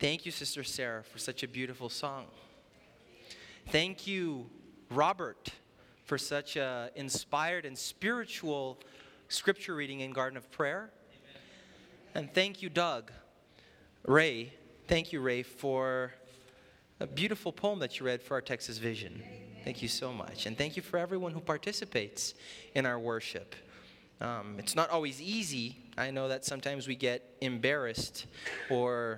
Thank you, Sister Sarah, for such a beautiful song. Thank you, Robert, for such a inspired and spiritual scripture reading in Garden of Prayer. And thank you, Doug. Ray, thank you, Ray, for a beautiful poem that you read for our Texas Vision. Thank you so much. And thank you for everyone who participates in our worship. It's not always easy. I know that sometimes we get embarrassed or,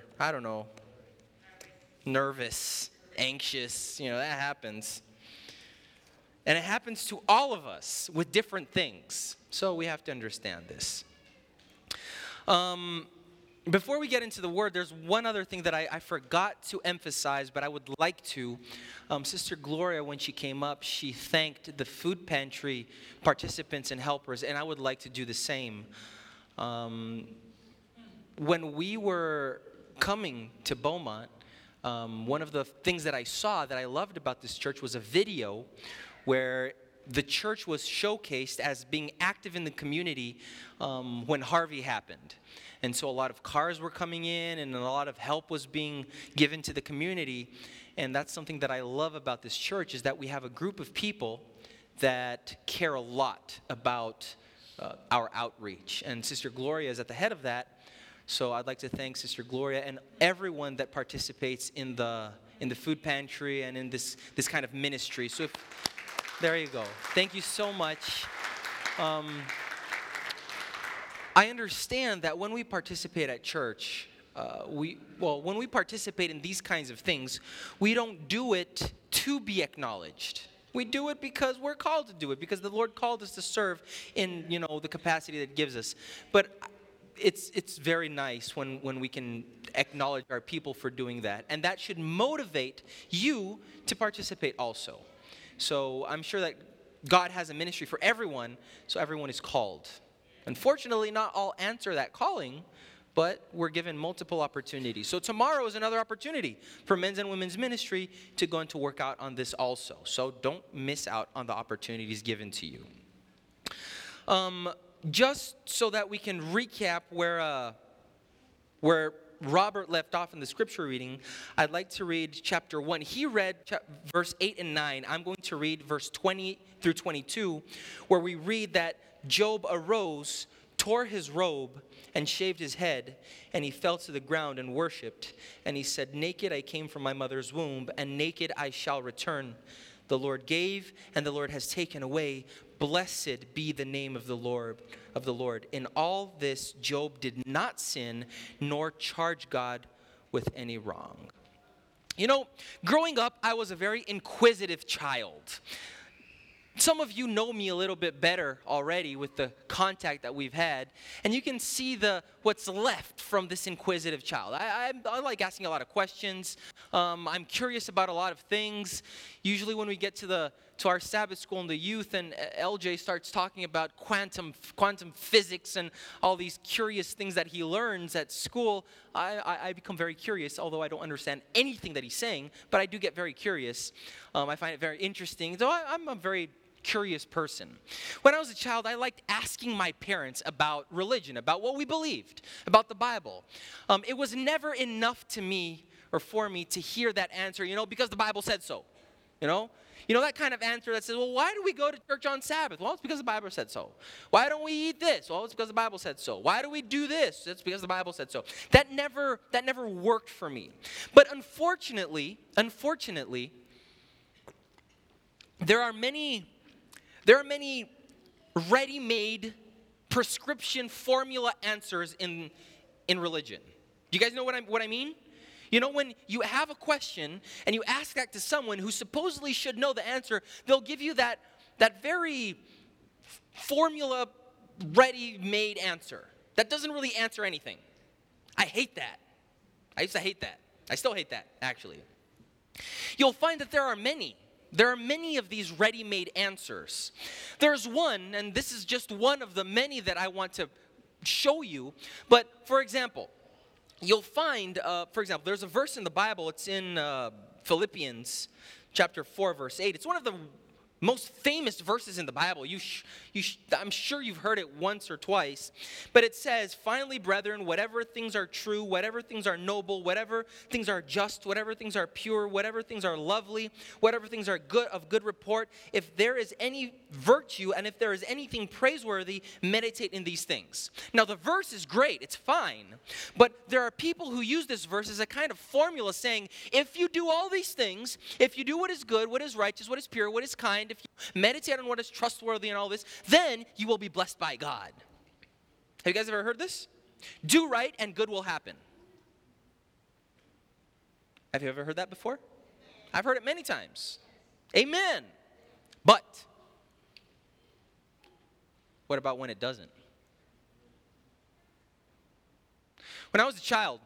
nervous, anxious. That happens. And it happens to all of us with different things. So we have to understand this. Before we get into the word, there's one other thing that I forgot to emphasize, but I would like to. Sister Gloria, when she came up, she thanked the food pantry participants and helpers, and I would like to do the same. When we were coming to Beaumont, one of the things that I saw that I loved about this church was a video where the church was showcased as being active in the community when Harvey happened. And so a lot of cars were coming in and a lot of help was being given to the community. And that's something that I love about this church, is that we have a group of people that care a lot about our outreach. And Sister Gloria is at the head of that. So I'd like to thank Sister Gloria and everyone that participates in the food pantry and in this kind of ministry. So there you go. Thank you so much. I understand that when we participate at church, when we participate in these kinds of things, we don't do it to be acknowledged. We do it because we're called to do it, because the Lord called us to serve in, the capacity that He gives us. But it's very nice when we can acknowledge our people for doing that. And that should motivate you to participate also. So I'm sure that God has a ministry for everyone, so everyone is called. Unfortunately, not all answer that calling, but we're given multiple opportunities. So tomorrow is another opportunity for men's and women's ministry to go and to work out on this also. So don't miss out on the opportunities given to you. Just so that we can recap where Robert left off in the scripture reading, I'd like to read chapter 1. He read verse 8 and 9. I'm going to read verse 20 through 22, where we read that Job arose, tore his robe, and shaved his head, and he fell to the ground and worshipped. And he said, "Naked I came from my mother's womb, and naked I shall return. The Lord gave, and the Lord has taken away. Blessed be the name of the Lord. In all this, Job did not sin, nor charge God with any wrong." Growing up, I was a very inquisitive child. Some of you know me a little bit better already with the contact that we've had, and you can see what's left from this inquisitive child. I like asking a lot of questions. I'm curious about a lot of things. Usually when we get to our Sabbath school and the youth, and LJ starts talking about quantum physics and all these curious things that he learns at school, I become very curious, although I don't understand anything that he's saying, but I do get very curious. I find it very interesting. So I'm a very curious person. When I was a child, I liked asking my parents about religion, about what we believed, about the Bible. It was never enough to me or for me to hear that answer, because the Bible said so. That kind of answer that says, well, why do we go to church on Sabbath? Well, it's because the Bible said so. Why don't we eat this? Well, it's because the Bible said so. Why do we do this? It's because the Bible said so. That never worked for me. But unfortunately, there are many ready-made prescription formula answers in religion. Do you guys know what I mean? When you have a question and you ask that to someone who supposedly should know the answer, they'll give you that very formula ready-made answer that doesn't really answer anything. I hate that. I used to hate that. I still hate that, actually. You'll find that there are many of these ready-made answers. There's one, and this is just one of the many that I want to show you. But, for example, you'll find, there's a verse in the Bible. It's in Philippians chapter 4, verse 8. It's one of the most famous verses in the Bible. I'm sure you've heard it once or twice. But it says, finally, brethren, whatever things are true, whatever things are noble, whatever things are just, whatever things are pure, whatever things are lovely, whatever things are good of good report, if there is any virtue and if there is anything praiseworthy, meditate in these things. Now, the verse is great. It's fine. But there are people who use this verse as a kind of formula saying, if you do all these things, if you do what is good, what is righteous, what is pure, what is kind, if you meditate on what is trustworthy and all this, then you will be blessed by God. Have you guys ever heard this? Do right and good will happen. Have you ever heard that before? I've heard it many times. Amen. But what about when it doesn't? When I was a child,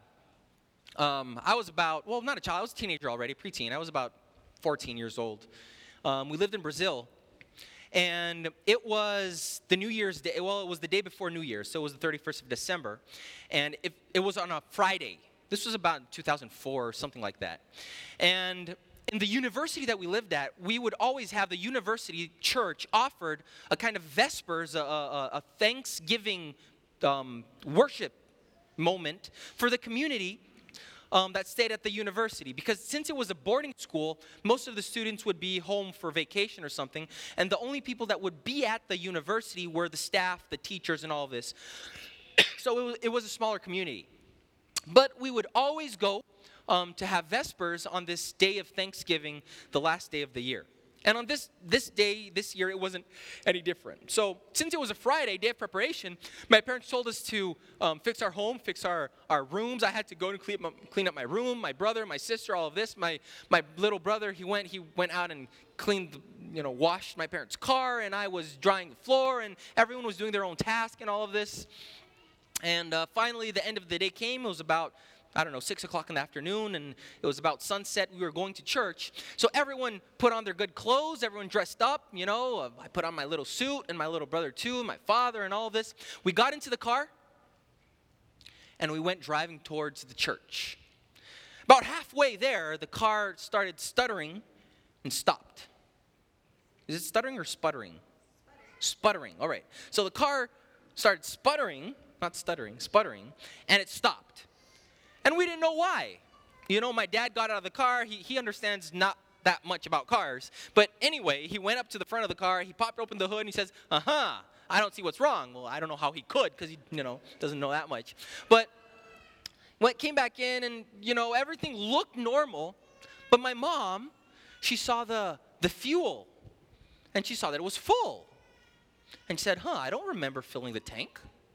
I was about, well, not a child, I was a teenager already, preteen. I was about 14 years old. We lived in Brazil, and it was the New Year's Day. Well, it was the day before New Year's, so it was the 31st of December, and it was on a Friday. This was about 2004 or something like that. And in the university that we lived at, we would always have the university church offered a kind of vespers, a Thanksgiving worship moment for the community that stayed at the university. Because since it was a boarding school, most of the students would be home for vacation or something, and the only people that would be at the university were the staff, the teachers, and all of this. So it was a smaller community. But we would always go to have Vespers on this day of Thanksgiving, the last day of the year. And on this day, this year, it wasn't any different. So since it was a Friday, day of preparation, my parents told us to fix our home, fix our rooms. I had to go and clean up my room, my brother, my sister, all of this. My little brother, he went out and cleaned, washed my parents' car, and I was drying the floor, and everyone was doing their own task and all of this. And finally, the end of the day came. It was about 6 o'clock in the afternoon, and it was about sunset. We were going to church. So everyone put on their good clothes. Everyone dressed up, I put on my little suit, and my little brother too, and my father, and all of this. We got into the car, and we went driving towards the church. About halfway there, the car started stuttering and stopped. Is it stuttering or sputtering? Sputtering. All right. So the car started sputtering, and it stopped. And we didn't know why. My dad got out of the car. He understands not that much about cars. But anyway, he went up to the front of the car. He popped open the hood, and he says, I don't see what's wrong. Well, I don't know how he could because he, doesn't know that much. But came back in, and, everything looked normal. But my mom, she saw the fuel, and she saw that it was full. And she said, I don't remember filling the tank.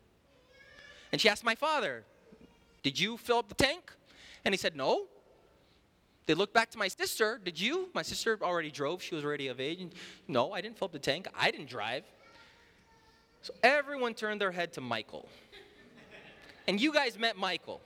And she asked my father, did you fill up the tank? And he said, no. They looked back to my sister. Did you? My sister already drove. She was already of age. No, I didn't fill up the tank. I didn't drive. So everyone turned their head to Michael. And you guys met Michael.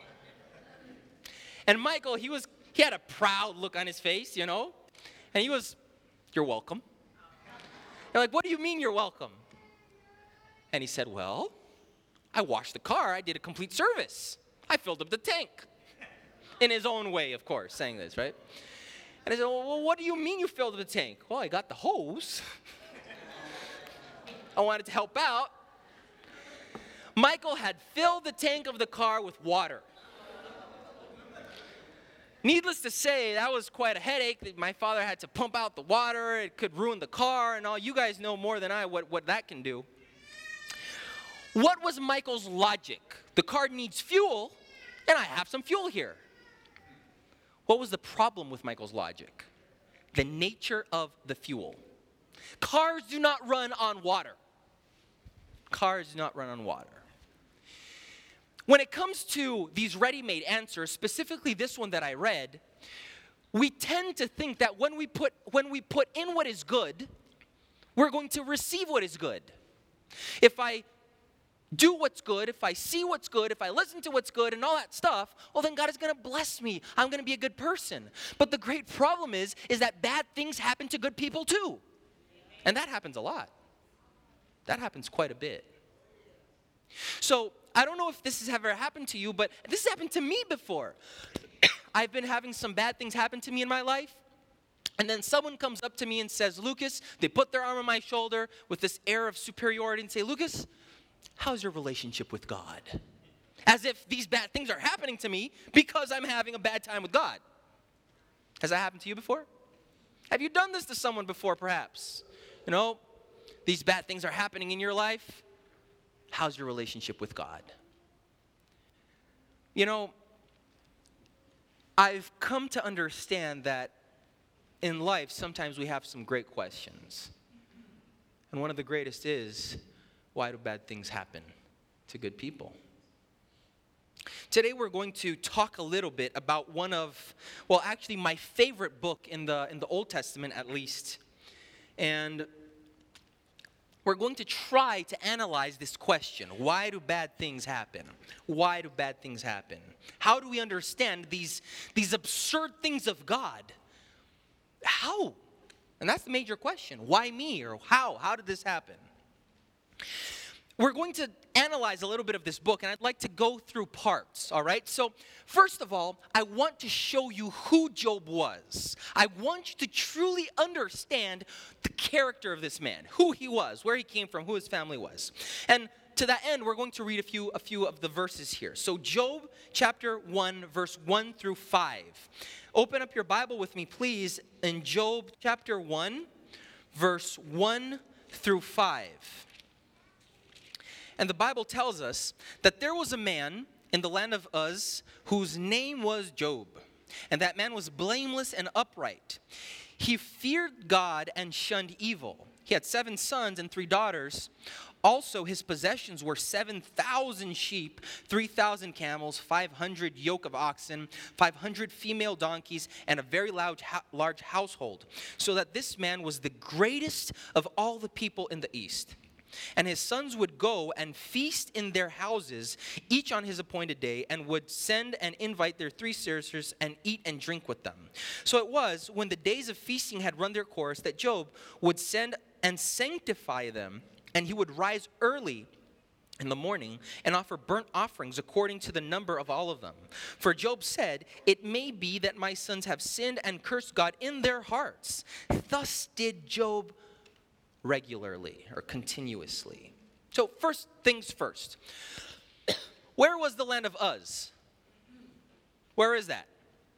And Michael, he had a proud look on his face, And he was, you're welcome. They're like, what do you mean you're welcome? And he said, well, I washed the car. I did a complete service. I filled up the tank. In his own way, of course, saying this, right? And I said, well, what do you mean you filled up the tank? Well, I got the hose. I wanted to help out. Michael had filled the tank of the car with water. Needless to say, that was quite a headache. My father had to pump out the water. It could ruin the car and all. You guys know more than I what that can do. What was Michael's logic? The car needs fuel, and I have some fuel here. What was the problem with Michael's logic? The nature of the fuel. Cars do not run on water. Cars do not run on water. When it comes to these ready-made answers, specifically this one that I read, we tend to think that when we put in what is good, we're going to receive what is good. If I do what's good, if I see what's good, if I listen to what's good and all that stuff, well, then God is going to bless me. I'm going to be a good person. But the great problem is that bad things happen to good people too. And that happens a lot. That happens quite a bit. So I don't know if this has ever happened to you, but this has happened to me before. I've been having some bad things happen to me in my life. And then someone comes up to me and says, Lucas, they put their arm on my shoulder with this air of superiority and say, Lucas, how's your relationship with God? As if these bad things are happening to me because I'm having a bad time with God. Has that happened to you before? Have you done this to someone before, perhaps? You know, these bad things are happening in your life. How's your relationship with God? You know, I've come to understand that in life, sometimes we have some great questions. And one of the greatest is, why do bad things happen to good people? Today we're going to talk a little bit about one of, well, actually my favorite book in the Old Testament at least. And we're going to try to analyze this question. Why do bad things happen? Why do bad things happen? How do we understand these absurd things of God? How? And that's the major question. Why me? Or how? How did this happen? We're going to analyze a little bit of this book, and I'd like to go through parts, all right? So, first of all, I want to show you who Job was. I want you to truly understand the character of this man, who he was, where he came from, who his family was. And to that end, we're going to read a few of the verses here. So, Job chapter 1, verse 1 through 5. Open up your Bible with me, please, in Job chapter 1, verse 1 through 5. And the Bible tells us that there was a man in the land of Uz whose name was Job. And that man was blameless and upright. He feared God and shunned evil. He had 7 sons and 3 daughters. Also, his possessions were 7,000 sheep, 3,000 camels, 500 yoke of oxen, 500 female donkeys, and a very large household. So that this man was the greatest of all the people in the east. And his sons would go and feast in their houses, each on his appointed day, and would send and invite their 3 sisters and eat and drink with them. So it was, when the days of feasting had run their course, that Job would send and sanctify them, and he would rise early in the morning and offer burnt offerings according to the number of all of them. For Job said, "It may be that my sons have sinned and cursed God in their hearts." Thus did Job regularly or continuously. So first things first. Where was the land of Uz? Where is that?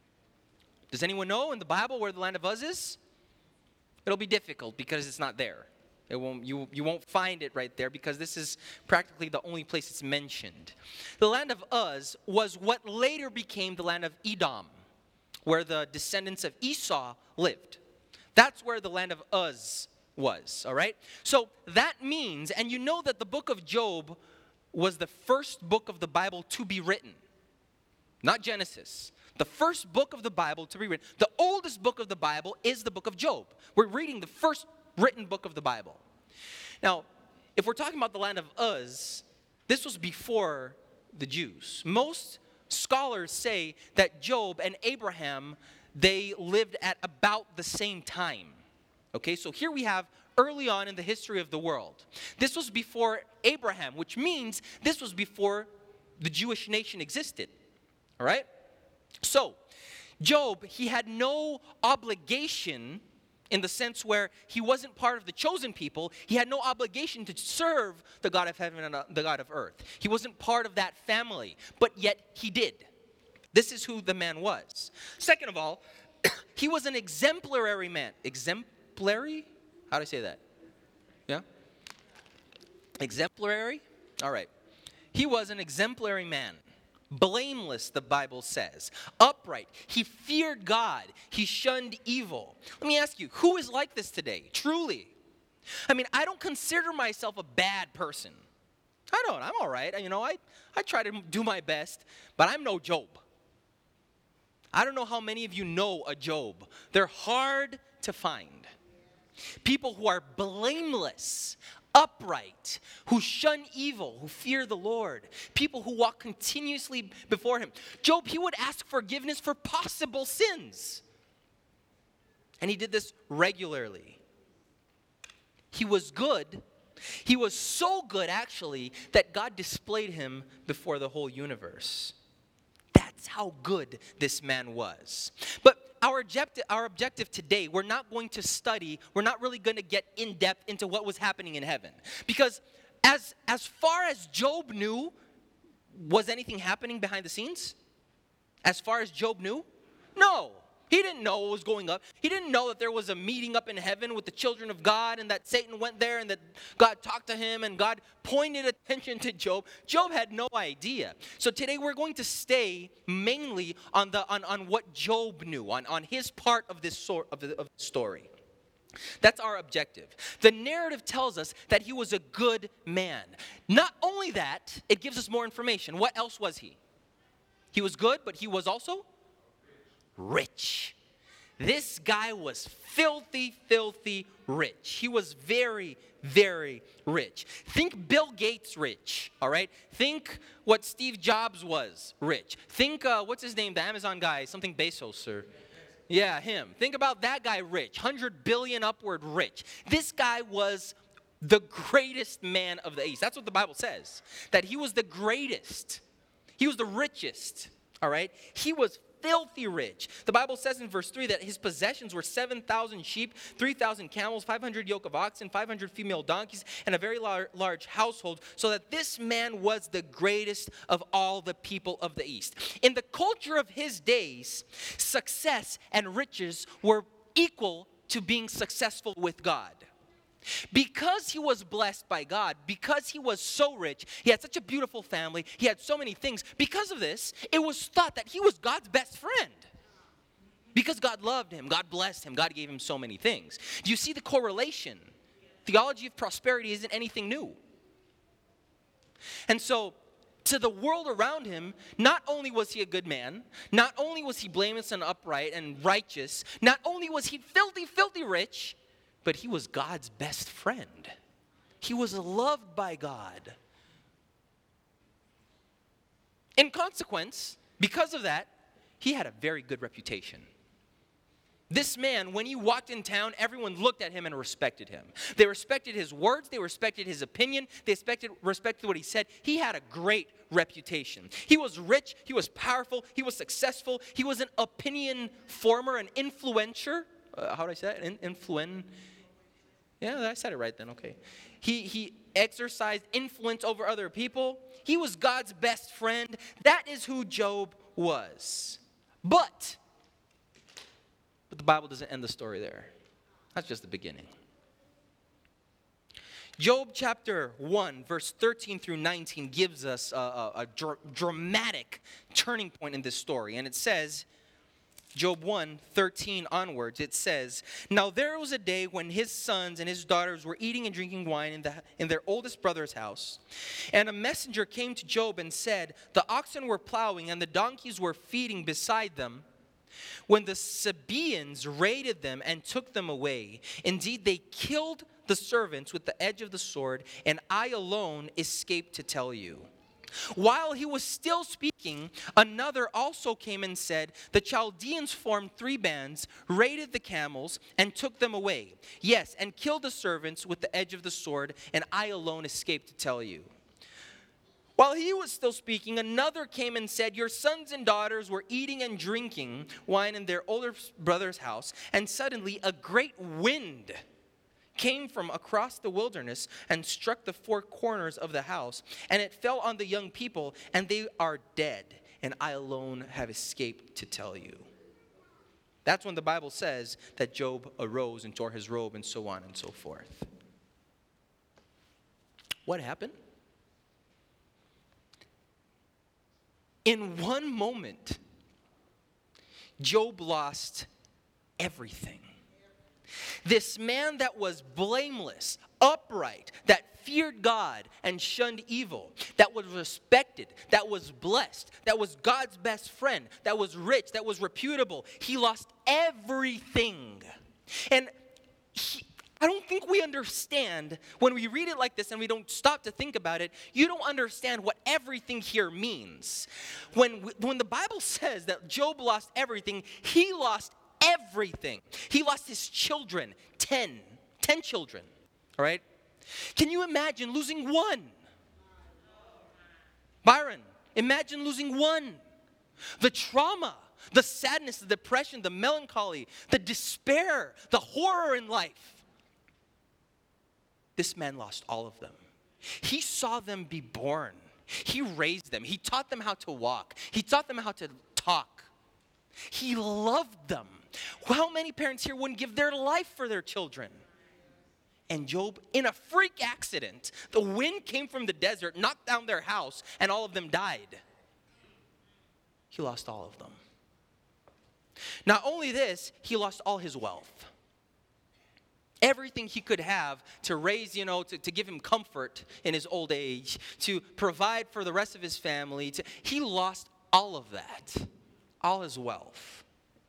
Does anyone know in the Bible where the land of Uz is? It'll be difficult because it's not there. You won't find it right there because this is practically the only place it's mentioned. The land of Uz was what later became the land of Edom, where the descendants of Esau lived. That's where the land of Uz was, all right? So that means, and you know that the book of Job was the first book of the Bible to be written. Not Genesis. The first book of the Bible to be written. The oldest book of the Bible is the book of Job. We're reading the first written book of the Bible. Now, if we're talking about the land of Uz, this was before the Jews. Most scholars say that Job and Abraham, they lived at about the same time. Okay, so here we have early on in the history of the world. This was before Abraham, which means this was before the Jewish nation existed. All right? So, Job, he had no obligation in the sense where he wasn't part of the chosen people. He had no obligation to serve the God of heaven and the God of earth. He wasn't part of that family, but yet he did. This is who the man was. Second of all, he was an exemplary man. Exemplary? How do I say that? Yeah? Exemplary? All right. He was an exemplary man. Blameless, the Bible says. Upright. He feared God. He shunned evil. Let me ask you, who is like this today? Truly. I mean, I don't consider myself a bad person. I don't. I'm all right. You know, I try to do my best, but I'm no Job. I don't know how many of you know a Job. They're hard to find. People who are blameless, upright, who shun evil, who fear the Lord. People who walk continuously before him. Job, he would ask forgiveness for possible sins. And he did this regularly. He was good. He was so good, actually, that God displayed him before the whole universe. That's how good this man was. But our objective today, we're not going to study, we're not really going to get in depth into what was happening in heaven. Because as far as Job knew, was anything happening behind the scenes? As far as Job knew? No. He didn't know what was going up. He didn't know that there was a meeting up in heaven with the children of God and that Satan went there and that God talked to him and God pointed attention to Job. Job had no idea. So today we're going to stay mainly on what Job knew, on his part of this of the story. That's our objective. The narrative tells us that he was a good man. Not only that, it gives us more information. What else was he? He was good, but he was also rich. This guy was filthy, filthy rich. He was very, very rich. Think Bill Gates rich, all right? Think what Steve Jobs was rich. Think, what's his name, the Amazon guy, something Bezos, or... Yeah, him. Think about that guy rich, 100 billion upward rich. This guy was the greatest man of the East. That's what the Bible says, that he was the greatest. He was the richest, all right? He was filthy rich. The Bible says in verse 3 that his possessions were 7,000 sheep, 3,000 camels, 500 yoke of oxen, 500 female donkeys, and a very large household, so that this man was the greatest of all the people of the East. In the culture of his days, success and riches were equal to being successful with God. Because he was blessed by God, because he was so rich, he had such a beautiful family, he had so many things. Because of this, it was thought that he was God's best friend. Because God loved him, God blessed him, God gave him so many things. Do you see the correlation? Theology of prosperity isn't anything new. And so, to the world around him, not only was he a good man, not only was he blameless and upright and righteous, not only was he filthy, filthy rich, but he was God's best friend. He was loved by God. In consequence, because of that, he had a very good reputation. This man, when he walked in town, everyone looked at him and respected him. They respected his words. They respected his opinion. They respected what he said. He had a great reputation. He was rich. He was powerful. He was successful. He was an opinion former, an influencer. How did I say that? Yeah, I said it right then, okay. He exercised influence over other people. He was God's best friend. That is who Job was. But the Bible doesn't end the story there. That's just the beginning. Job chapter 1, verse 13 through 19 gives us a dramatic turning point in this story. And it says, Job 1:13 onwards, it says, "Now there was a day when his sons and his daughters were eating and drinking wine in their oldest brother's house. And a messenger came to Job and said, 'The oxen were plowing and the donkeys were feeding beside them, when the Sabaeans raided them and took them away. Indeed, they killed the servants with the edge of the sword, and I alone escaped to tell you.' While he was still speaking, another also came and said, 'The Chaldeans formed 3 bands, raided the camels, and took them away. Yes, and killed the servants with the edge of the sword, and I alone escaped to tell you.' While he was still speaking, another came and said, 'Your sons and daughters were eating and drinking wine in their older brother's house, and suddenly a great wind came from across the wilderness and struck the 4 corners of the house, and it fell on the young people, and they are dead, and I alone have escaped to tell you.'" That's when the Bible says that Job arose and tore his robe and so on and so forth. What happened? In one moment, Job lost everything. This man that was blameless, upright, that feared God and shunned evil, that was respected, that was blessed, that was God's best friend, that was rich, that was reputable, he lost everything. And I don't think we understand, when we read it like this and we don't stop to think about it, you don't understand what everything here means. When the Bible says that Job lost everything, he lost everything. He lost his children, 10 children, all right? Can you imagine losing one? Byron, imagine losing one. The trauma, the sadness, the depression, the melancholy, the despair, the horror in life. This man lost all of them. He saw them be born. He raised them. He taught them how to walk. He taught them how to talk. He loved them. How many parents here wouldn't give their life for their children? And Job, in a freak accident, the wind came from the desert, knocked down their house, and all of them died. He lost all of them. Not only this, he lost all his wealth. Everything he could have to raise, to give him comfort in his old age, to provide for the rest of his family. He lost all of that, all his wealth.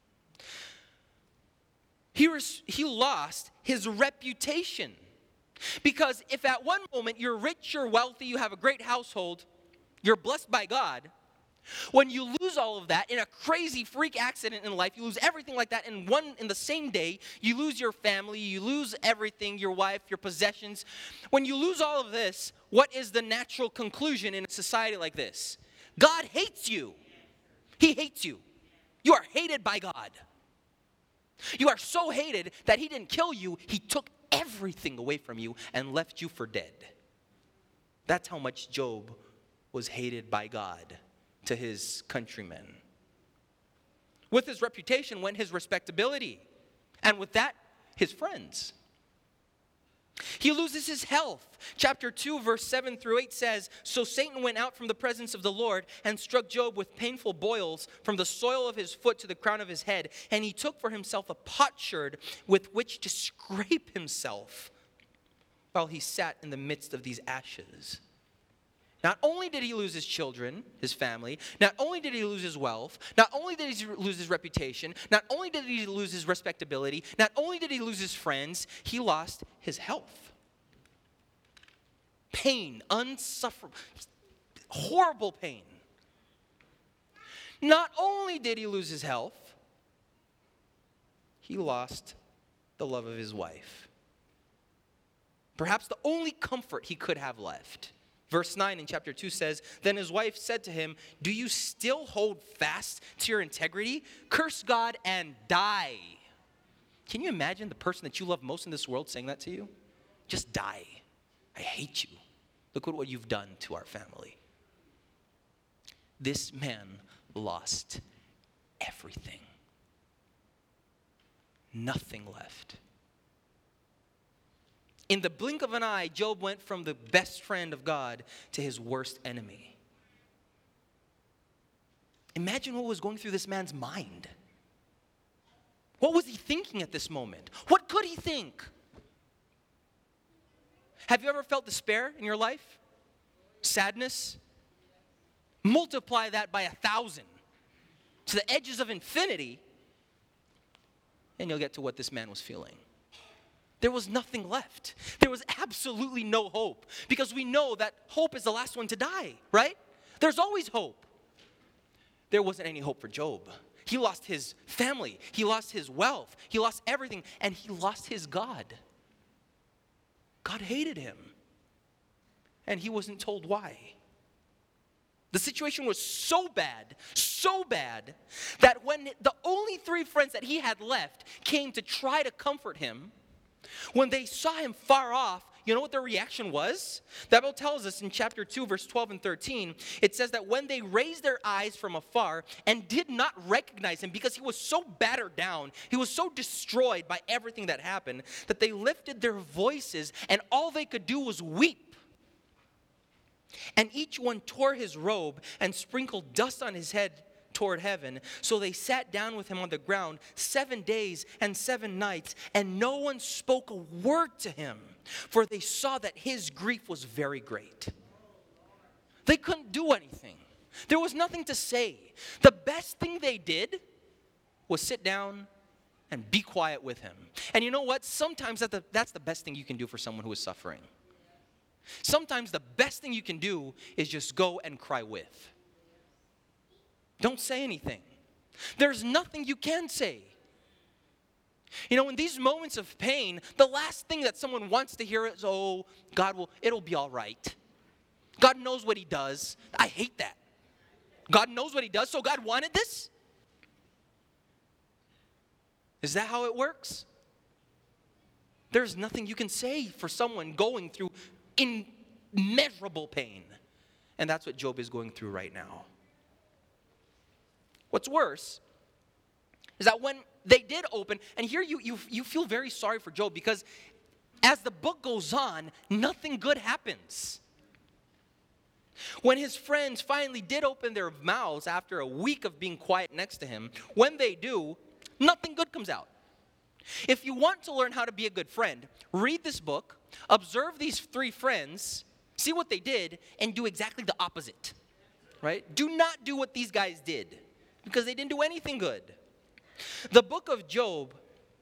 He lost his reputation. Because if at one moment you're rich, you're wealthy, you have a great household, you're blessed by God, when you lose all of that in a crazy freak accident in life, you lose everything like that in the same day, you lose your family, you lose everything, your wife, your possessions. When you lose all of this, what is the natural conclusion in a society like this? God hates you. He hates you. You are hated by God. You are so hated that he didn't kill you, he took everything away from you and left you for dead. That's how much Job was hated by God to his countrymen. With his reputation went his respectability, and with that, his friends. He loses his health. Chapter 2, verse 7 through 8 says, "So Satan went out from the presence of the Lord and struck Job with painful boils from the sole of his foot to the crown of his head. And he took for himself a potsherd with which to scrape himself while he sat in the midst of these ashes." Not only did he lose his children, his family, not only did he lose his wealth, not only did he lose his reputation, not only did he lose his respectability, not only did he lose his friends, he lost his health. Pain, unsufferable, horrible pain. Not only did he lose his health, he lost the love of his wife. Perhaps the only comfort he could have left. Verse 9 in chapter 2 says, "Then his wife said to him, 'Do you still hold fast to your integrity? Curse God and die.'" Can you imagine the person that you love most in this world saying that to you? Just die. I hate you. Look at what you've done to our family. This man lost everything. Nothing left. In the blink of an eye, Job went from the best friend of God to his worst enemy. Imagine what was going through this man's mind. What was he thinking at this moment? What could he think? Have you ever felt despair in your life? Sadness? Multiply that by 1,000 to the edges of infinity, and you'll get to what this man was feeling. There was nothing left. There was absolutely no hope, because we know that hope is the last one to die, right? There's always hope. There wasn't any hope for Job. He lost his family. He lost his wealth. He lost everything, and he lost his God. God hated him, and he wasn't told why. The situation was so bad, that when the only 3 friends that he had left came to try to comfort him, when they saw him far off, you know what their reaction was? The Bible tells us in chapter 2, verse 12 and 13, it says that when they raised their eyes from afar and did not recognize him, because he was so battered down, he was so destroyed by everything that happened, that they lifted their voices and all they could do was weep. And each one tore his robe and sprinkled dust on his head toward heaven. So they sat down with him on the ground 7 days and 7 nights, and no one spoke a word to him, for they saw that his grief was very great. They couldn't do anything. There was nothing to say. The best thing they did was sit down and be quiet with him. And you know what? Sometimes that's the best thing you can do for someone who is suffering. Sometimes the best thing you can do is just go and cry with. Don't say anything. There's nothing you can say. You know, in these moments of pain, the last thing that someone wants to hear is, "Oh, it'll be all right. God knows what he does." I hate that. God knows what he does, so God wanted this? Is that how it works? There's nothing you can say for someone going through immeasurable pain. And that's what Job is going through right now. What's worse is that when they did open, and here you feel very sorry for Job, because as the book goes on, nothing good happens. When his friends finally did open their mouths after a week of being quiet next to him, when they do, nothing good comes out. If you want to learn how to be a good friend, read this book, observe these three friends, see what they did, and do exactly the opposite. Right? Do not do what these guys did, because they didn't do anything good. The book of Job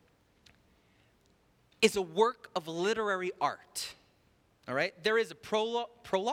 is a work of literary art. All right? There is a prologue?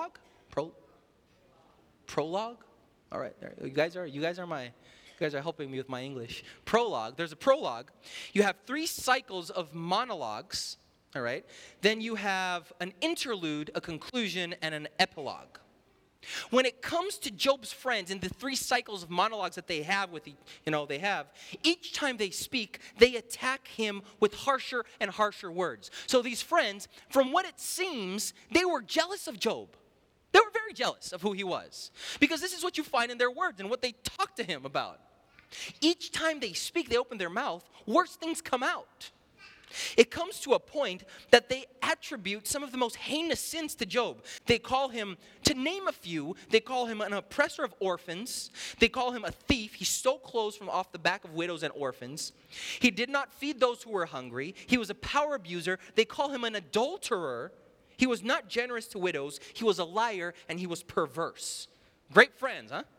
All right. You guys are helping me with my English. Prologue. There's a prologue. You have 3 cycles of monologues. All right. Then you have an interlude, a conclusion, and an epilogue. When it comes to Job's friends and the 3 cycles of monologues that they have each time they speak, they attack him with harsher and harsher words. So these friends, from what it seems, they were jealous of Job. They were very jealous of who he was, because this is what you find in their words and what they talk to him about. Each time they speak, they open their mouth, worse things come out. It comes to a point that they attribute some of the most heinous sins to Job. They call him, to name a few, they call him an oppressor of orphans. They call him a thief. He stole clothes from off the back of widows and orphans. He did not feed those who were hungry. He was a power abuser. They call him an adulterer. He was not generous to widows. He was a liar, and he was perverse. Great friends, huh?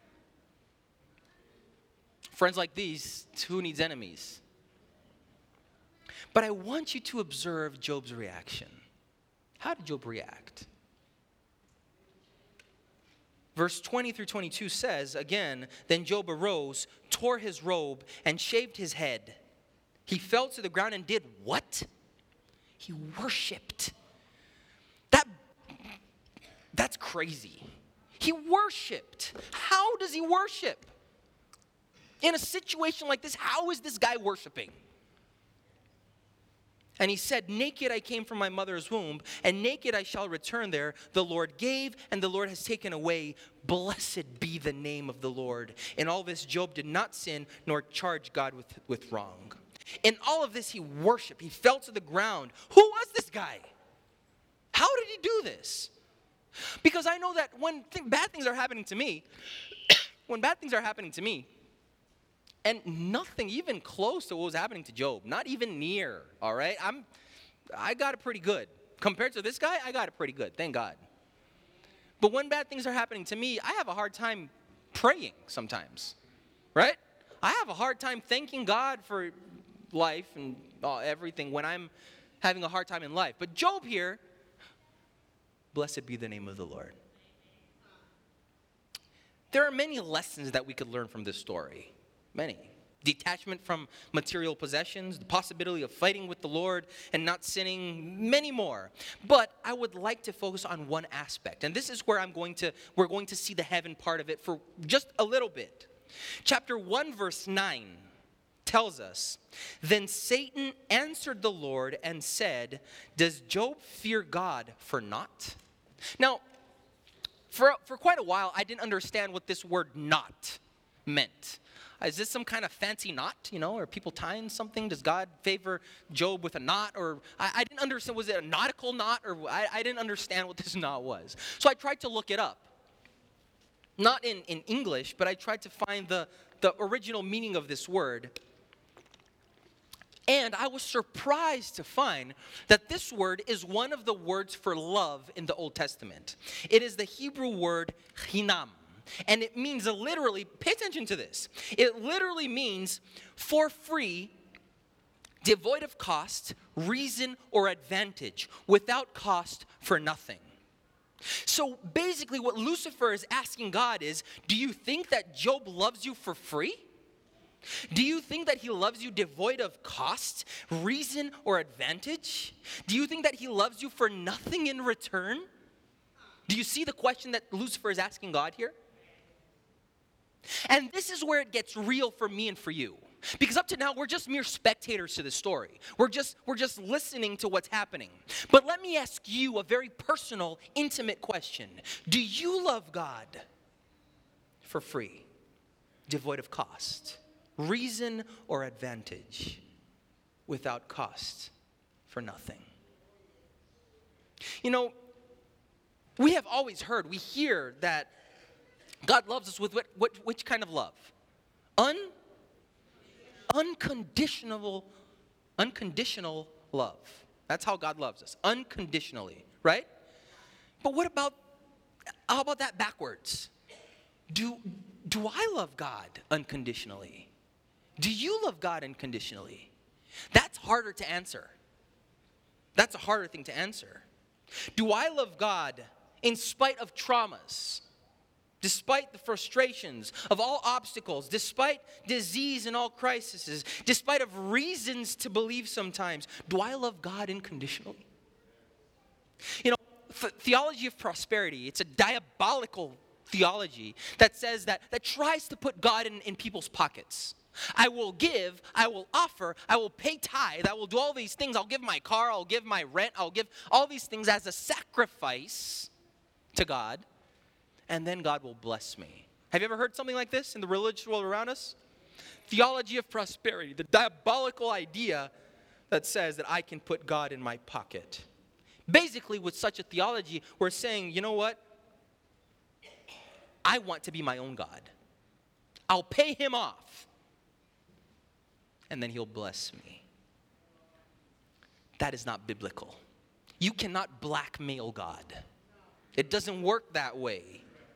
Friends like these, who needs enemies? But I want you to observe Job's reaction. How did Job react? Verse 20 through 22 says, again, then Job arose, tore his robe, and shaved his head. He fell to the ground and did what? He worshiped. That's crazy. He worshiped. How does he worship? In a situation like this, how is this guy worshiping? And he said, naked I came from my mother's womb, and naked I shall return there. The Lord gave, and the Lord has taken away. Blessed be the name of the Lord. In all this, Job did not sin, nor charge God with wrong. In all of this, he worshiped. He fell to the ground. Who was this guy? How did he do this? Because I know that when bad things are happening to me, and nothing even close to what was happening to Job, not even near, all right? I got it pretty good. Compared to this guy, I got it pretty good, thank God. But when bad things are happening to me, I have a hard time praying sometimes, right? I have a hard time thanking God for life and everything when I'm having a hard time in life. But Job here, blessed be the name of the Lord. There are many lessons that we could learn from this story. Many. Detachment from material possessions, the possibility of fighting with the Lord and not sinning, many more. But I would like to focus on one aspect. And this is where we're going to see the heaven part of it for just a little bit. Chapter 1, verse 9 tells us, then Satan answered the Lord and said, does Job fear God for naught? Now, for quite a while, I didn't understand what this word not meant. Is this some kind of fancy knot, Are people tying something? Does God favor Job with a knot? Or I didn't understand, was it a nautical knot? Or I didn't understand what this knot was. So I tried to look it up. Not in English, but I tried to find the original meaning of this word. And I was surprised to find that this word is one of the words for love in the Old Testament. It is the Hebrew word chinam. And it means literally, pay attention to this. It literally means for free, devoid of cost, reason, or advantage, without cost for nothing. So basically what Lucifer is asking God is, do you think that Job loves you for free? Do you think that he loves you devoid of cost, reason, or advantage? Do you think that he loves you for nothing in return? Do you see the question that Lucifer is asking God here? And this is where it gets real for me and for you. Because up to now, we're just mere spectators to the story. We're just listening to what's happening. But let me ask you a very personal, intimate question. Do you love God for free, devoid of cost, reason or advantage, without cost, for nothing? You know, we have always heard, we hear that God loves us with which kind of love? Unconditional love. That's how God loves us, unconditionally, right? But how about that backwards? Do I love God unconditionally? Do you love God unconditionally? That's harder to answer. That's a harder thing to answer. Do I love God in spite of traumas? Despite the frustrations of all obstacles, despite disease and all crises, despite of reasons to believe sometimes, do I love God unconditionally? You know, theology of prosperity, it's a diabolical theology that says that tries to put God in people's pockets. I will give, I will offer, I will pay tithe, I will do all these things. I'll give my car, I'll give my rent, I'll give all these things as a sacrifice to God. And then God will bless me. Have you ever heard something like this in the religious world around us? Theology of prosperity, the diabolical idea that says that I can put God in my pocket. Basically, with such a theology, we're saying, you know what? I want to be my own God. I'll pay him off. And then he'll bless me. That is not biblical. You cannot blackmail God. It doesn't work that way.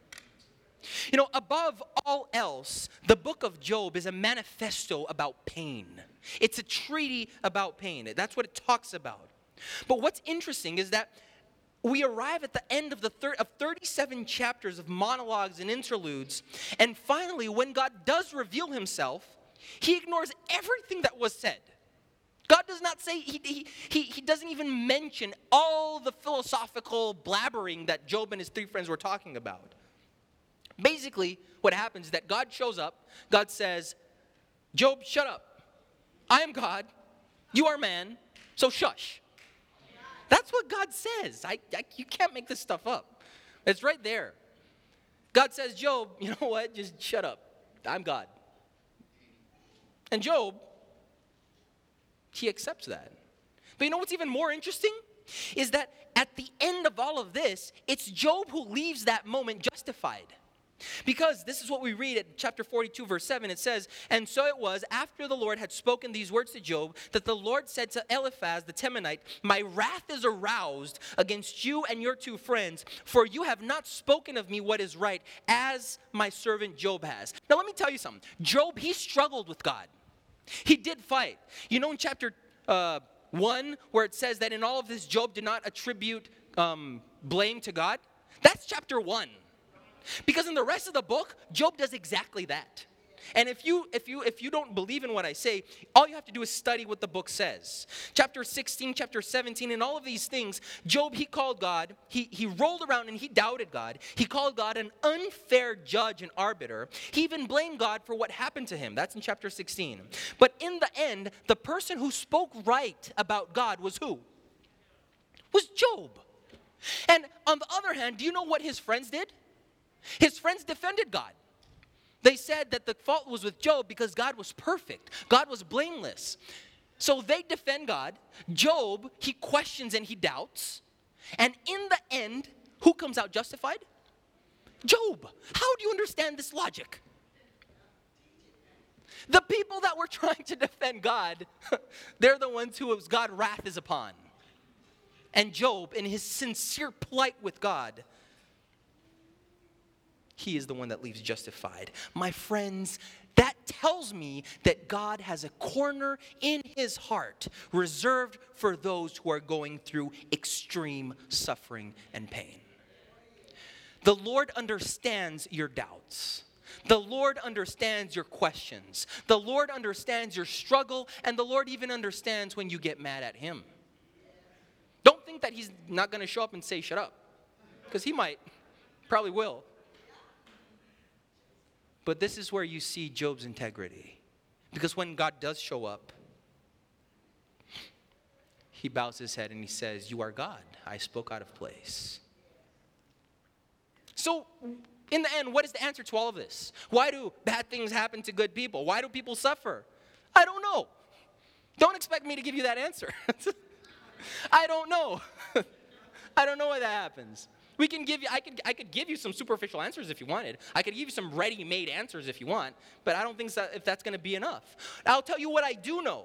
You know, above all else, the book of Job is a manifesto about pain. It's a treaty about pain. That's what it talks about. But what's interesting is that we arrive at the end of 37 chapters of monologues and interludes, and finally, when God does reveal himself, he ignores everything that was said. God does not say, he doesn't even mention all the philosophical blabbering that Job and his three friends were talking about. Basically, what happens is that God shows up. God says, Job, shut up. I am God. You are man. So shush. That's what God says. You can't make this stuff up. It's right there. God says, Job, you know what? Just shut up. I'm God. And Job, he accepts that. But you know what's even more interesting? Is that at the end of all of this, it's Job who leaves that moment justified. Because this is what we read at chapter 42, verse 7. It says, and so it was, after the Lord had spoken these words to Job, that the Lord said to Eliphaz the Temanite, my wrath is aroused against you and your two friends, for you have not spoken of me what is right, as my servant Job has. Now let me tell you something. Job, he struggled with God. He did fight. You know in chapter 1, where it says that in all of this, Job did not attribute blame to God? That's chapter 1. Because in the rest of the book, Job does exactly that. And if you don't believe in what I say, all you have to do is study what the book says. Chapter 16, chapter 17, and all of these things, Job, he called God, he rolled around and he doubted God. He called God an unfair judge and arbiter. He even blamed God for what happened to him. That's in chapter 16. But in the end, the person who spoke right about God was who? Was Job. And on the other hand, do you know what his friends did? His friends defended God. They said that the fault was with Job because God was perfect. God was blameless. So they defend God. Job, he questions and he doubts. And in the end, who comes out justified? Job. How do you understand this logic? The people that were trying to defend God, they're the ones who God's wrath is upon. And Job, in his sincere plight with God, he is the one that leaves justified. My friends, that tells me that God has a corner in his heart reserved for those who are going through extreme suffering and pain. The Lord understands your doubts. The Lord understands your questions. The Lord understands your struggle, and the Lord even understands when you get mad at him. Don't think that he's not going to show up and say, shut up, because he might, probably will. But this is where you see Job's integrity. Because when God does show up, he bows his head and he says, "You are God. I spoke out of place." So, in the end, what is the answer to all of this? Why do bad things happen to good people? Why do people suffer? I don't know. Don't expect me to give you that answer. I don't know. I don't know why that happens. I could give you some superficial answers if you wanted. I could give you some ready-made answers if you want, but I don't think if that's going to be enough. I'll tell you what I do know.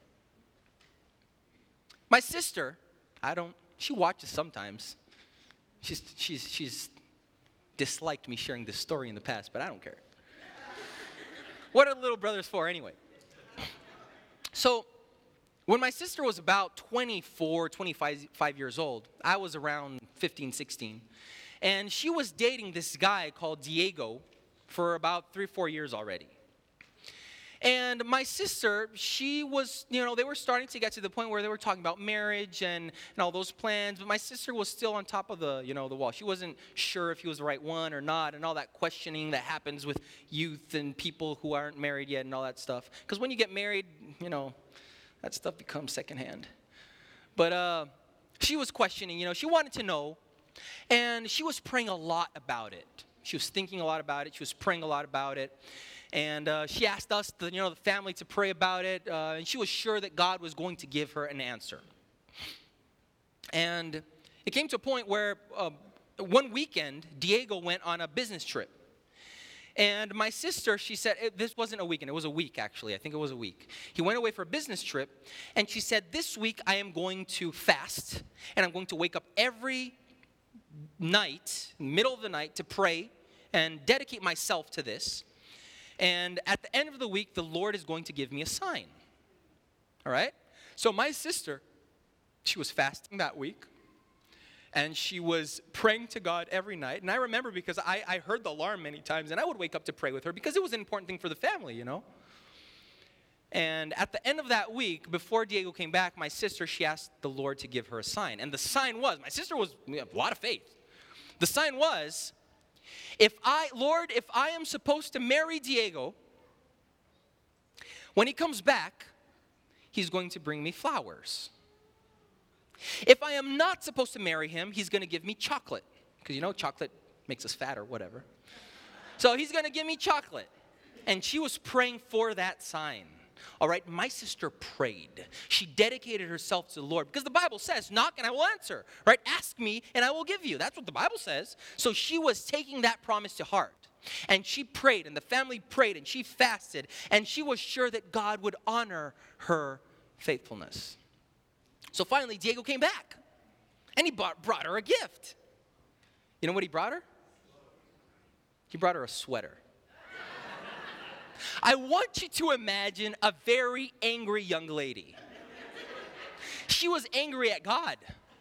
My sister, she watches sometimes. She's disliked me sharing this story in the past, but I don't care. What are little brothers for anyway? So, when my sister was about 25 years old, I was around 15, 16, and she was dating this guy called Diego for about 3 or 4 years already. And my sister, she was, they were starting to get to the point where they were talking about marriage and all those plans, but my sister was still on top of the wall. She wasn't sure if he was the right one or not, and all that questioning that happens with youth and people who aren't married yet and all that stuff. Because when you get married, that stuff becomes secondhand. But she was questioning, she wanted to know, and she was praying a lot about it. She was thinking a lot about it. She was praying a lot about it. And she asked us, the family, to pray about it. And she was sure that God was going to give her an answer. And it came to a point where one weekend, Diego went on a business trip. And my sister, she said, this wasn't a weekend. It was a week, actually. I think it was a week. He went away for a business trip. And she said, this week I am going to fast. And I'm going to wake up every night, middle of the night, to pray and dedicate myself to this. And at the end of the week, the Lord is going to give me a sign. All right? So my sister, she was fasting that week. And she was praying to God every night. And I remember because I heard the alarm many times. And I would wake up to pray with her because it was an important thing for the family, And at the end of that week, before Diego came back, my sister, she asked the Lord to give her a sign. And the sign was, my sister was a lot of faith. The sign was, Lord, if I am supposed to marry Diego, when he comes back, he's going to bring me flowers. If I am not supposed to marry him, he's going to give me chocolate. Because chocolate makes us fat or whatever. So he's going to give me chocolate. And she was praying for that sign. All right, my sister prayed. She dedicated herself to the Lord. Because the Bible says, knock and I will answer. Right, ask me and I will give you. That's what the Bible says. So she was taking that promise to heart. And she prayed and the family prayed and she fasted. And she was sure that God would honor her faithfulness. So finally, Diego came back. And he brought her a gift. You know what he brought her? He brought her a sweater. I want you to imagine a very angry young lady. She was angry at God.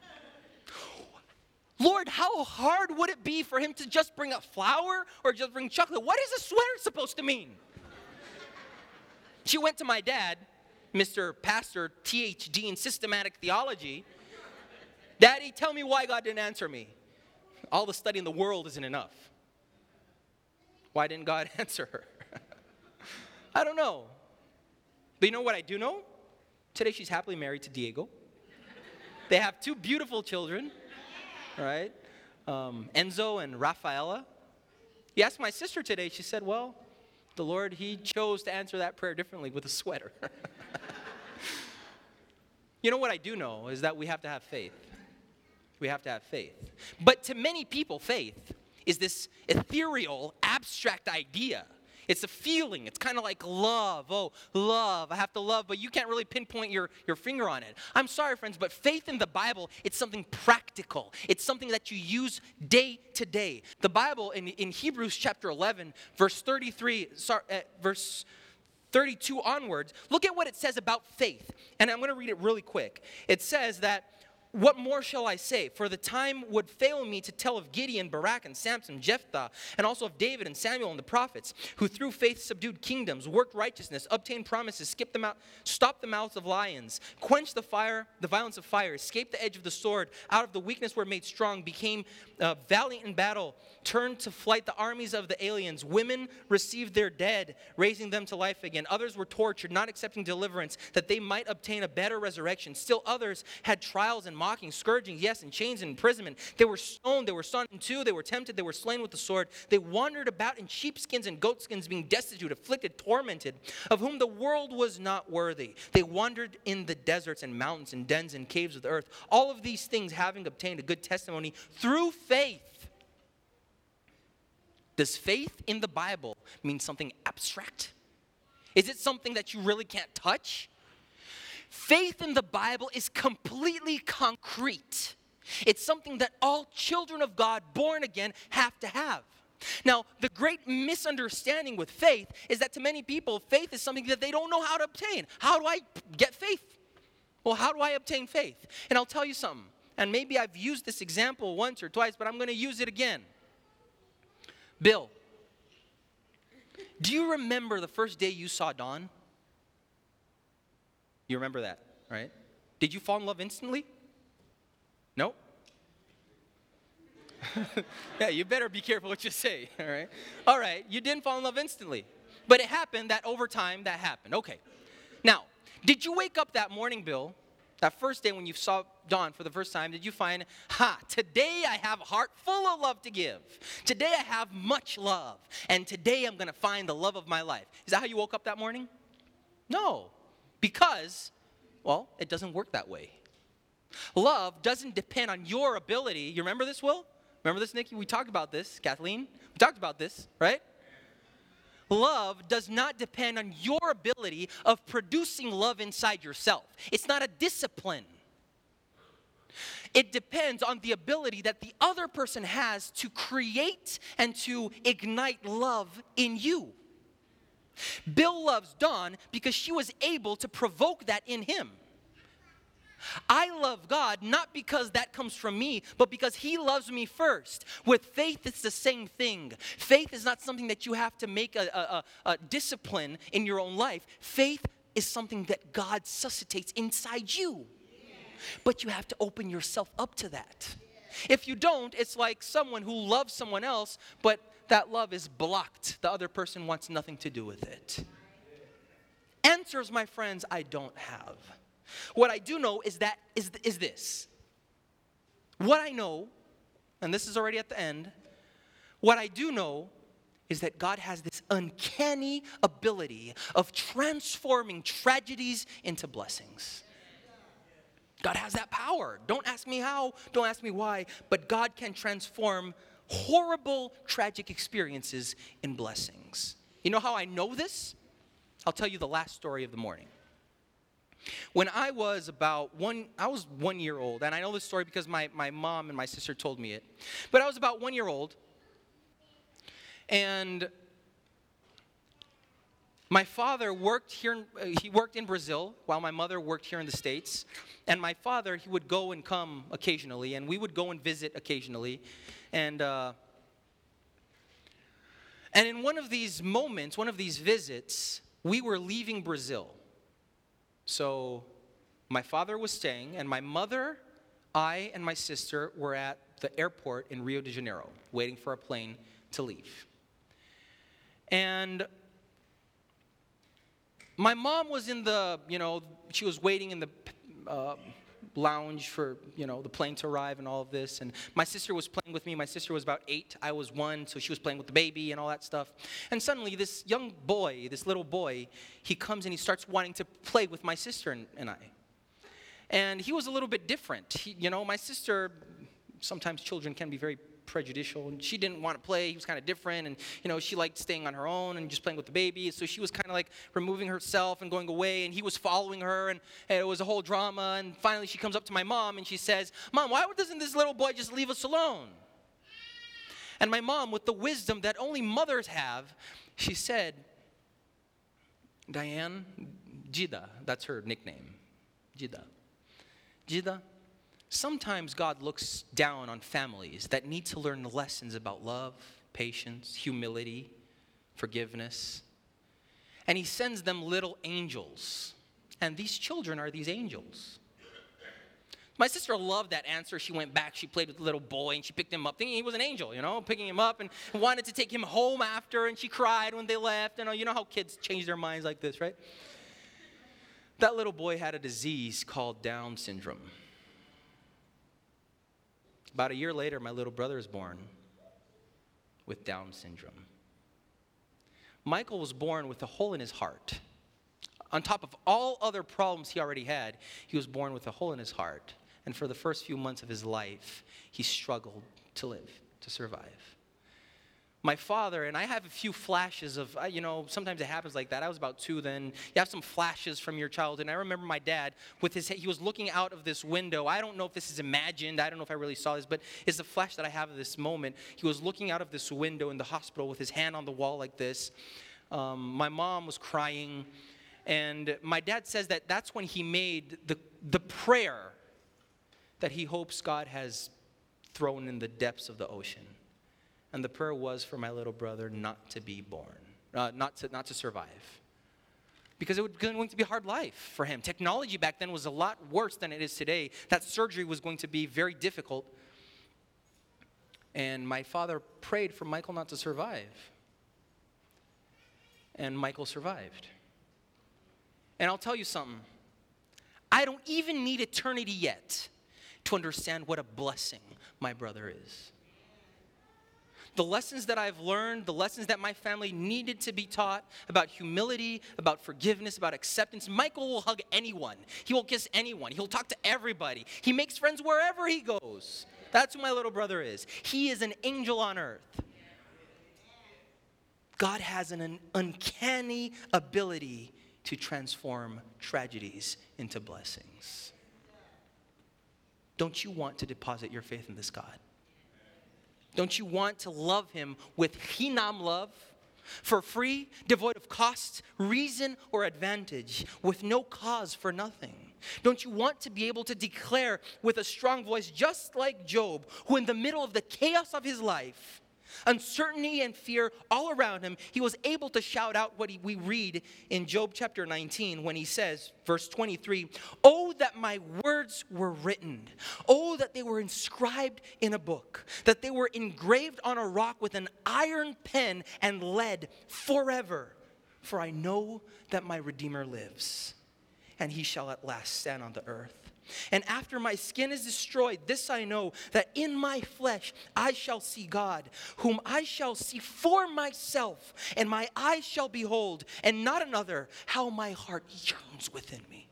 Lord, how hard would it be for him to just bring a flower or just bring chocolate? What is a sweater supposed to mean? She went to my dad, Mr. Pastor, THD in systematic theology. Daddy, tell me why God didn't answer me. All the study in the world isn't enough. Why didn't God answer her? I don't know. But you know what I do know? Today she's happily married to Diego. They have 2 beautiful children, right? Enzo and Rafaela. He asked my sister today, she said, well, the Lord, he chose to answer that prayer differently with a sweater. You know what I do know is that we have to have faith. We have to have faith. But to many people, faith is this ethereal, abstract idea. It's a feeling. It's kind of like love. Oh, love. I have to love, but you can't really pinpoint your finger on it. I'm sorry, friends, but faith in the Bible, it's something practical. It's something that you use day to day. The Bible in Hebrews chapter 11, verse 32 onwards, look at what it says about faith. And I'm going to read it really quick. It says that what more shall I say? For the time would fail me to tell of Gideon, Barak, and Samson, Jephthah, and also of David and Samuel and the prophets, who through faith subdued kingdoms, worked righteousness, obtained promises, stopped the mouths of lions, quenched the violence of fire, escaped the edge of the sword, out of the weakness were made strong, became valiant in battle, turned to flight the armies of the aliens. Women received their dead, raising them to life again. Others were tortured, not accepting deliverance, that they might obtain a better resurrection. Still others had trials and mocking, scourging, yes, and chains and imprisonment. They were stoned, they were sawn in two, they were tempted, they were slain with the sword. They wandered about in sheepskins and goatskins, being destitute, afflicted, tormented, of whom the world was not worthy. They wandered in the deserts and mountains and dens and caves of the earth. All of these things having obtained a good testimony through faith. Does faith in the Bible mean something abstract? Is it something that you really can't touch? Faith in the Bible is completely concrete. It's something that all children of God born again have to have. Now, the great misunderstanding with faith is that to many people, faith is something that they don't know how to obtain. How do I get faith? Well, how do I obtain faith? And I'll tell you something. And maybe I've used this example once or twice, but I'm going to use it again. Bill, do you remember the first day you saw Dawn? You remember that, right? Did you fall in love instantly? No? Yeah, you better be careful what you say, all right? All right, you didn't fall in love instantly. But it happened that over time that happened. Okay. Now, did you wake up that morning, Bill, that first day when you saw Dawn for the first time, did you find, today I have a heart full of love to give. Today I have much love. And today I'm going to find the love of my life. Is that how you woke up that morning? No. Because, well, it doesn't work that way. Love doesn't depend on your ability. You remember this, Will? Remember this, Nikki? We talked about this. Kathleen? We talked about this, right? Love does not depend on your ability of producing love inside yourself. It's not a discipline. It depends on the ability that the other person has to create and to ignite love in you. Bill loves Dawn because she was able to provoke that in him. I love God not because that comes from me, but because He loves me first. With faith, it's the same thing. Faith is not something that you have to make a discipline in your own life. Faith is something that God suscitates inside you. But you have to open yourself up to that. If you don't, it's like someone who loves someone else, but that love is blocked. The other person wants nothing to do with it. Answers, my friends, I don't have. What I do know is this. What I know, and this is already at the end, what I do know is that God has this uncanny ability of transforming tragedies into blessings. God has that power. Don't ask me how, don't ask me why, but God can transform horrible, tragic experiences in blessings. You know how I know this? I'll tell you the last story of the morning. When I was I was 1 year old, and I know this story because my mom and my sister told me it. But I was about 1 year old, and my father worked here. He worked in Brazil while my mother worked here in the States. And my father, he would go and come occasionally, and we would go and visit occasionally. And in one of these moments, one of these visits, we were leaving Brazil. So my father was staying, and my mother, I, and my sister were at the airport in Rio de Janeiro, waiting for a plane to leave. And my mom was in she was waiting in the lounge for, the plane to arrive and all of this. And my sister was playing with me. My sister was about 8. I was 1, so she was playing with the baby and all that stuff. And suddenly this young boy, this little boy, he comes and he starts wanting to play with my sister and I. And he was a little bit different. My sister, sometimes children can be very prejudicial, and she didn't want to play. He was kind of different, and she liked staying on her own and just playing with the baby. So she was kind of like removing herself and going away, and he was following her, and it was a whole drama. And finally she comes up to my mom and she says, "Mom, why doesn't this little boy just leave us alone?" And my mom, with the wisdom that only mothers have, she said, "Diane, Jida," that's her nickname, Jida, Sometimes God looks down on families that need to learn lessons about love, patience, humility, forgiveness. And he sends them little angels. And these children are these angels. My sister loved that answer. She went back, she played with the little boy, and she picked him up, thinking he was an angel, picking him up and wanted to take him home after, and she cried when they left. And you know how kids change their minds like this, right? That little boy had a disease called Down syndrome. About a year later, my little brother is born with Down syndrome. Michael was born with a hole in his heart. On top of all other problems he already had, he was born with a hole in his heart. And for the first few months of his life, he struggled to live, to survive. My father, and I have a few flashes of, sometimes it happens like that. I was about 2 then. You have some flashes from your childhood. And I remember my dad, he was looking out of this window. I don't know if this is imagined. I don't know if I really saw this, but it's the flash that I have of this moment. He was looking out of this window in the hospital with his hand on the wall like this. My mom was crying. And my dad says that that's when he made the prayer that he hopes God has thrown in the depths of the ocean. And the prayer was for my little brother not to be born, not to survive. Because it was going to be a hard life for him. Technology back then was a lot worse than it is today. That surgery was going to be very difficult. And my father prayed for Michael not to survive. And Michael survived. And I'll tell you something. I don't even need eternity yet to understand what a blessing my brother is. The lessons that I've learned, the lessons that my family needed to be taught about humility, about forgiveness, about acceptance. Michael will hug anyone. He will kiss anyone. He'll talk to everybody. He makes friends wherever he goes. That's who my little brother is. He is an angel on earth. God has an uncanny ability to transform tragedies into blessings. Don't you want to deposit your faith in this God? Don't you want to love him with Hinam love, for free, devoid of cost, reason, or advantage, with no cause for nothing? Don't you want to be able to declare with a strong voice, just like Job, who in the middle of the chaos of his life, uncertainty and fear all around him, he was able to shout out what we read in Job chapter 19 when he says, verse 23, "Oh, that my words were written. Oh, that they were inscribed in a book, that they were engraved on a rock with an iron pen and lead forever. For I know that my Redeemer lives, and he shall at last stand on the earth. And after my skin is destroyed, this I know, that in my flesh I shall see God, whom I shall see for myself, and my eyes shall behold, and not another, how my heart yearns within me."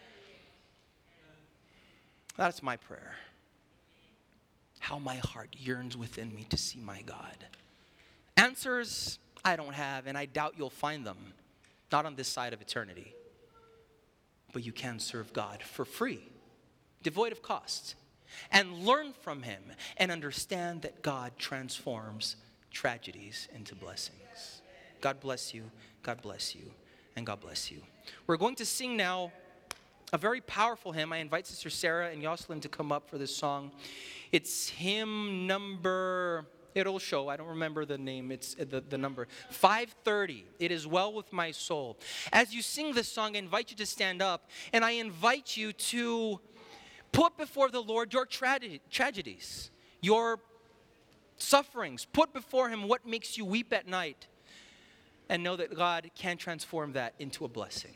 That's my prayer. How my heart yearns within me to see my God. Answers I don't have, and I doubt you'll find them, not on this side of eternity. But you can serve God for free, devoid of cost, and learn from him and understand that God transforms tragedies into blessings. God bless you, God bless you, and God bless you. We're going to sing now a very powerful hymn. I invite Sister Sarah and Jocelyn to come up for this song. It's hymn number, it'll show, I don't remember the name, it's the number, 530. It is well with my soul. As you sing this song, I invite you to stand up, and I invite you to put before the Lord your tragedies, your sufferings. Put before him what makes you weep at night, and know that God can transform that into a blessing.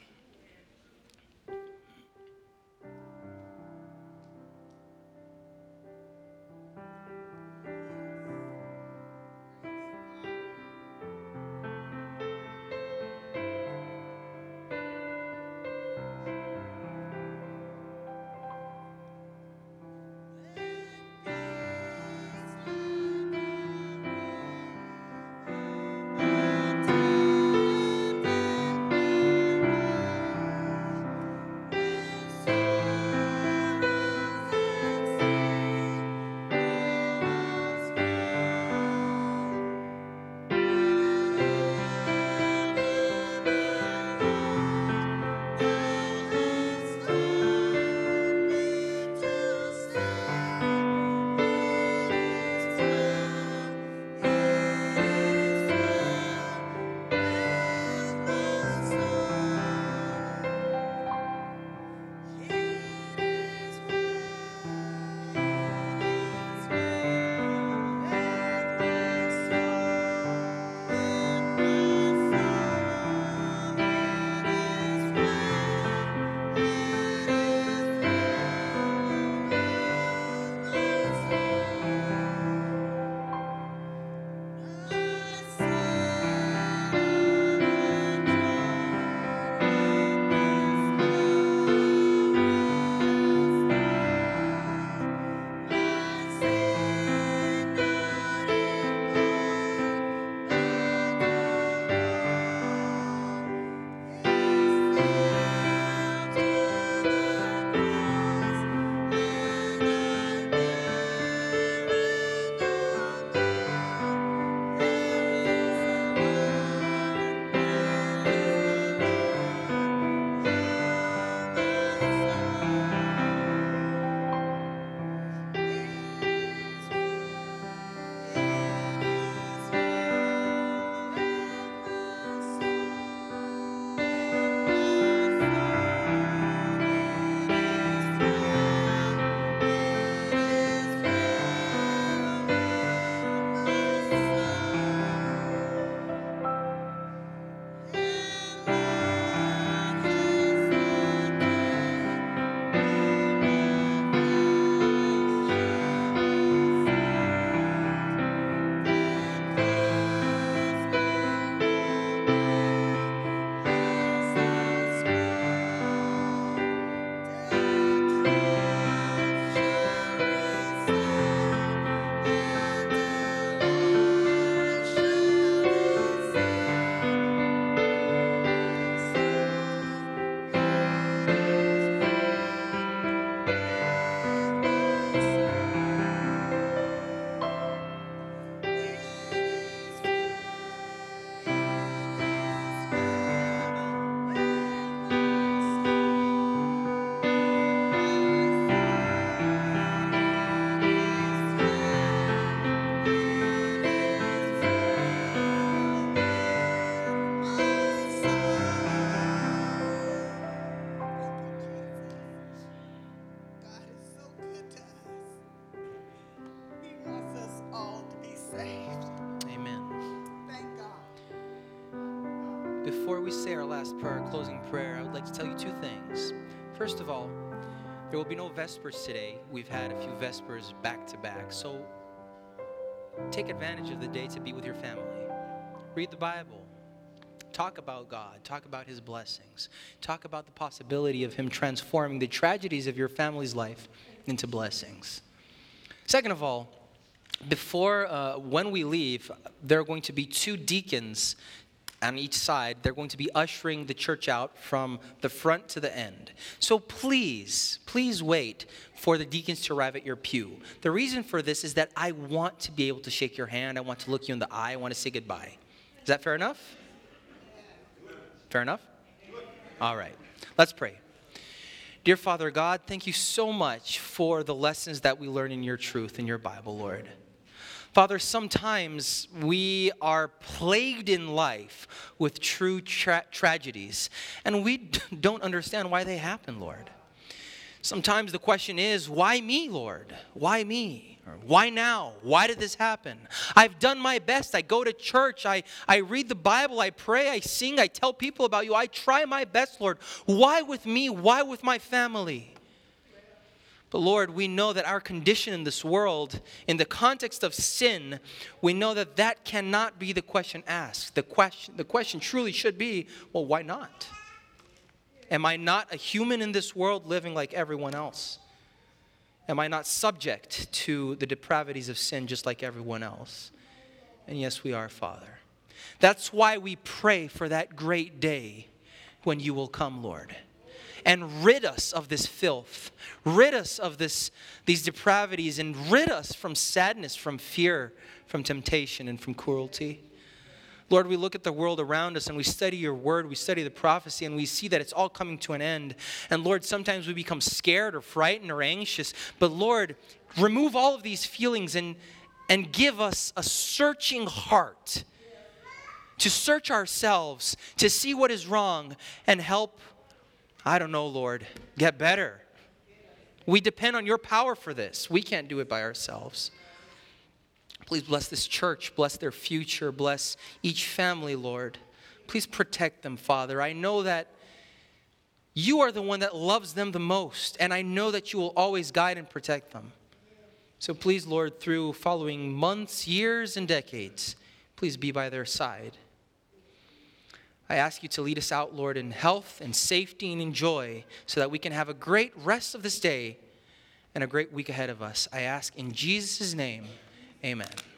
Before we say our last prayer, our closing prayer, I would like to tell you two things. First of all, there will be no Vespers today. We've had a few Vespers back to back. So take advantage of the day to be with your family. Read the Bible. Talk about God. Talk about His blessings. Talk about the possibility of Him transforming the tragedies of your family's life into blessings. Second of all, when we leave, there are going to be two deacons on each side. They're going to be ushering the church out from the front to the end. So please wait for the deacons to arrive at your pew. The reason for this is that I want to be able to shake your hand. I want to look you in the eye. I want to say goodbye. Is that fair enough? Fair enough? All right. Let's pray. Dear Father God, thank you so much for the lessons that we learn in your truth, in your Bible, Lord. Father, sometimes we are plagued in life with true tragedies, and we don't understand why they happen, Lord. Sometimes the question is, why me, Lord? Why me? Or why now? Why did this happen? I've done my best. I go to church. I read the Bible. I pray. I sing. I tell people about you. I try my best, Lord. Why with me? Why with my family? But Lord, we know that our condition in this world, in the context of sin, we know that that cannot be the question asked. The question truly should be, well, why not? Am I not a human in this world living like everyone else? Am I not subject to the depravities of sin just like everyone else? And yes, we are, Father. That's why we pray for that great day when you will come, Lord, and rid us of this filth, rid us of these depravities, and rid us from sadness, from fear, from temptation, and from cruelty. Lord, we look at the world around us and we study your word, we study the prophecy, and we see that it's all coming to an end. And Lord, sometimes we become scared or frightened or anxious. But Lord, remove all of these feelings and give us a searching heart to search ourselves, to see what is wrong, and help, I don't know, Lord, get better. We depend on your power for this. We can't do it by ourselves. Please bless this church, bless their future, bless each family, Lord. Please protect them, Father. I know that you are the one that loves them the most, and I know that you will always guide and protect them. So please, Lord, through following months, years, and decades, please be by their side. I ask you to lead us out, Lord, in health and safety and in joy so that we can have a great rest of this day and a great week ahead of us. I ask in Jesus' name. Amen.